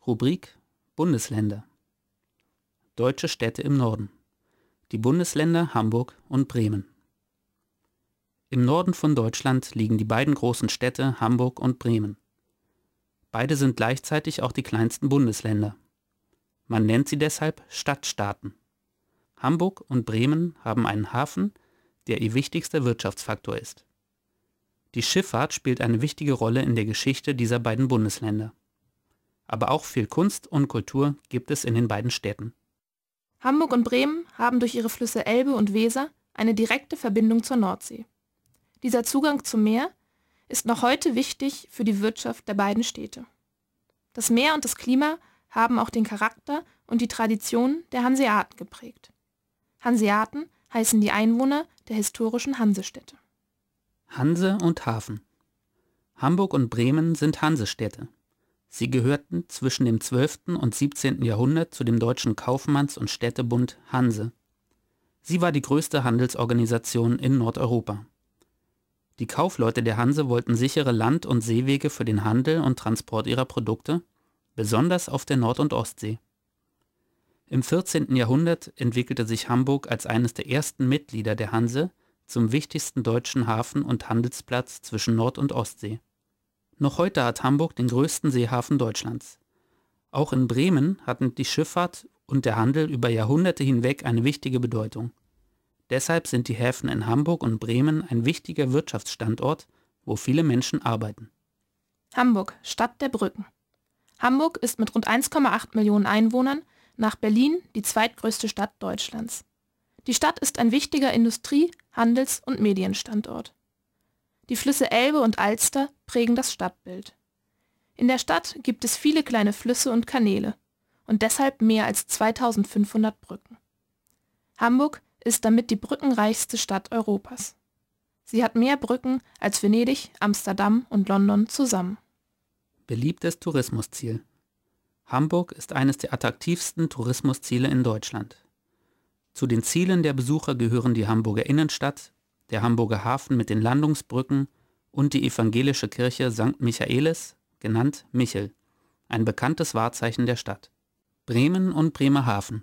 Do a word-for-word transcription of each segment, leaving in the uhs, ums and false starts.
Rubrik Bundesländer. Deutsche Städte im Norden. Die Bundesländer Hamburg und Bremen. Im Norden von Deutschland liegen die beiden großen Städte Hamburg und Bremen. Beide sind gleichzeitig auch die kleinsten Bundesländer. Man nennt sie deshalb Stadtstaaten. Hamburg und Bremen haben einen Hafen, der ihr wichtigster Wirtschaftsfaktor ist. Die Schifffahrt spielt eine wichtige Rolle in der Geschichte dieser beiden Bundesländer. Aber auch viel Kunst und Kultur gibt es in den beiden Städten. Hamburg und Bremen haben durch ihre Flüsse Elbe und Weser eine direkte Verbindung zur Nordsee. Dieser Zugang zum Meer ist noch heute wichtig für die Wirtschaft der beiden Städte. Das Meer und das Klima haben auch den Charakter und die Tradition der Hanseaten geprägt. Hanseaten heißen die Einwohner der historischen Hansestädte. Hanse und Hafen. Hamburg und Bremen sind Hansestädte. Sie gehörten zwischen dem zwölften und siebzehnten Jahrhundert zu dem deutschen Kaufmanns- und Städtebund Hanse. Sie war die größte Handelsorganisation in Nordeuropa. Die Kaufleute der Hanse wollten sichere Land- und Seewege für den Handel und Transport ihrer Produkte, besonders auf der Nord- und Ostsee. Im vierzehnten Jahrhundert entwickelte sich Hamburg als eines der ersten Mitglieder der Hanse zum wichtigsten deutschen Hafen und Handelsplatz zwischen Nord- und Ostsee. Noch heute hat Hamburg den größten Seehafen Deutschlands. Auch in Bremen hatten die Schifffahrt und der Handel über Jahrhunderte hinweg eine wichtige Bedeutung. Deshalb sind die Häfen in Hamburg und Bremen ein wichtiger Wirtschaftsstandort, wo viele Menschen arbeiten. Hamburg, Stadt der Brücken. Hamburg ist mit rund eins Komma acht Millionen Einwohnern nach Berlin die zweitgrößte Stadt Deutschlands. Die Stadt ist ein wichtiger Industrie-, Handels- und Medienstandort. Die Flüsse Elbe und Alster prägen das Stadtbild. In der Stadt gibt es viele kleine Flüsse und Kanäle und deshalb mehr als zweitausendfünfhundert Brücken. Hamburg ist damit die brückenreichste Stadt Europas. Sie hat mehr Brücken als Venedig, Amsterdam und London zusammen. Beliebtes Tourismusziel. Hamburg ist eines der attraktivsten Tourismusziele in Deutschland. Zu den Zielen der Besucher gehören die Hamburger Innenstadt, der Hamburger Hafen mit den Landungsbrücken und die evangelische Kirche Sankt Michaelis, genannt Michel, ein bekanntes Wahrzeichen der Stadt. Bremen und Bremerhaven.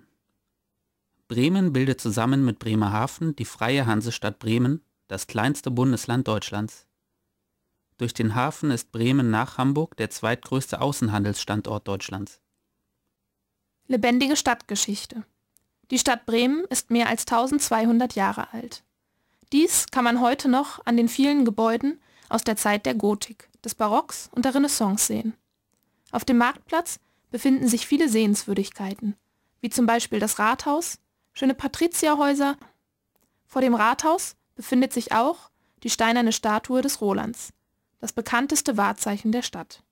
Bremen bildet zusammen mit Bremerhaven die freie Hansestadt Bremen, das kleinste Bundesland Deutschlands. Durch den Hafen ist Bremen nach Hamburg der zweitgrößte Außenhandelsstandort Deutschlands. Lebendige Stadtgeschichte. Die Stadt Bremen ist mehr als tausendzweihundert Jahre alt. Dies kann man heute noch an den vielen Gebäuden aus der Zeit der Gotik, des Barocks und der Renaissance sehen. Auf dem Marktplatz befinden sich viele Sehenswürdigkeiten, wie zum Beispiel das Rathaus, schöne Patrizierhäuser. Vor dem Rathaus befindet sich auch die steinerne Statue des Rolands, das bekannteste Wahrzeichen der Stadt.